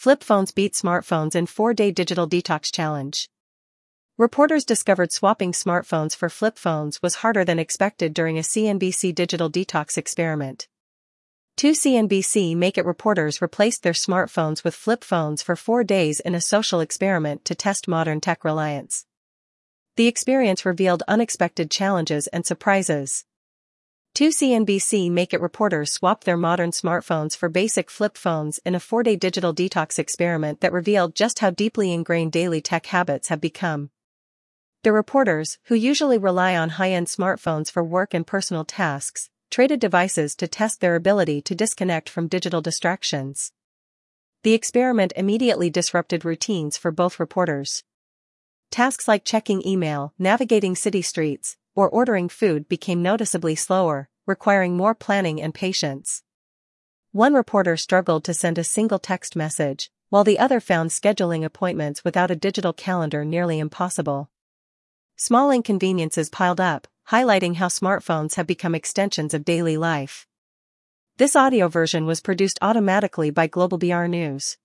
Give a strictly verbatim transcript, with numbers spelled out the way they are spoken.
Flip phones beat smartphones in four-day digital detox challenge. Reporters discovered swapping smartphones for flip phones was harder than expected during a C N B C digital detox experiment. Two C N B C Make It reporters replaced their smartphones with flip phones for four days in a social experiment to test modern tech reliance. The experience revealed unexpected challenges and surprises. Two C N B C Make It reporters swapped their modern smartphones for basic flip phones in a four-day digital detox experiment that revealed just how deeply ingrained daily tech habits have become. The reporters, who usually rely on high-end smartphones for work and personal tasks, traded devices to test their ability to disconnect from digital distractions. The experiment immediately disrupted routines for both reporters. Tasks like checking email, navigating city streets, or ordering food became noticeably slower, requiring more planning and patience. One reporter struggled to send a single text message, while the other found scheduling appointments without a digital calendar nearly impossible. Small inconveniences piled up, highlighting how smartphones have become extensions of daily life. This audio version was produced automatically by Global B R News.